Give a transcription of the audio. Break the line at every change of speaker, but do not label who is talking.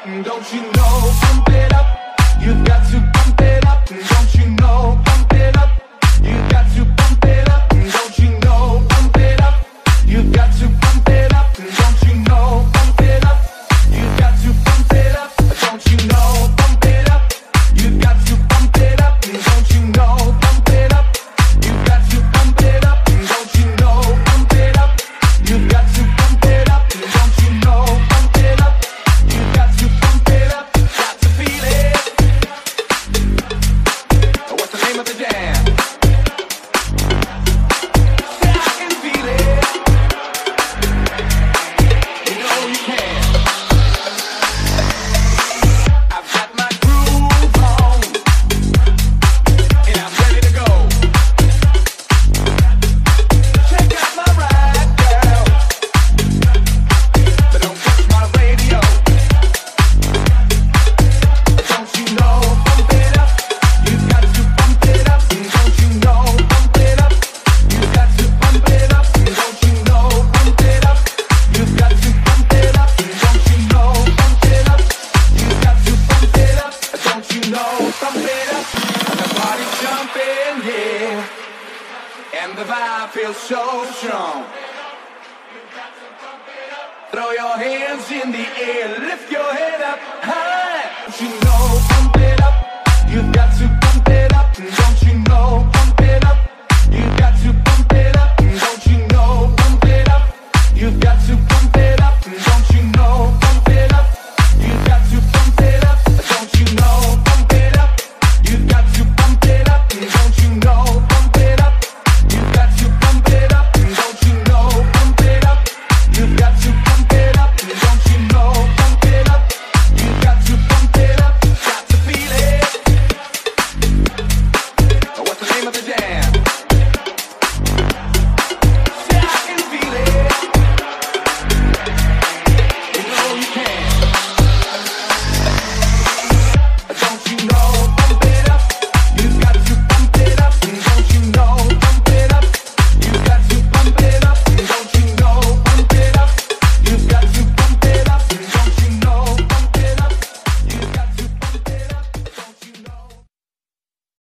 Don't you know? Pump it up. You've got to pump it up. Don't you know? Pump it up. You've got to pump it up. Don't you know? Pump it up. You've got to pump it up. Don't you know? Pump it up. You've got to pump it up. Don't you know? Pump it up. You've got to pump it up. Don't you know? Pump it up. You've got to pump it up. Don't you know? Pump it up. You've got to pump it up. Don't you know? Pump it up. You've got to pump it up. Got to feel it. What's the name of the jam? Say I can feel it. You know you can. I've got my groove on, and I'm ready to go. Check out my ride, girl, but don't touch my radio. Don't you know? Pump it up. You've got to pump it up. Don't you know? Pump it up. You've got to pump it up. Don't you know? Pump it up. You've got to pump it up. Don't you know? Pump it up. You've got to pump it up. Don't you know? Pump it up. The party's jumping here, and the vibe feels so strong. Throw your hands in the air, lift your head up high. Don't you know? Pump it up. You've got to pump it up. Don't you know? Pump it up. You've got to pump it up. Don't you know? Pump it up. You've got to pump it up. Don't you know? Pump it up. You've got to pump it up. Don't you know? Pump it up. You've got to pump it up. Don't you know? Pump it up. You've got to pump it up. Don't you know? Pump it up. You've got to pump it up. Don't you know? Pump it up. You've got to pump it up. Got to feel it. What's the name of the jam?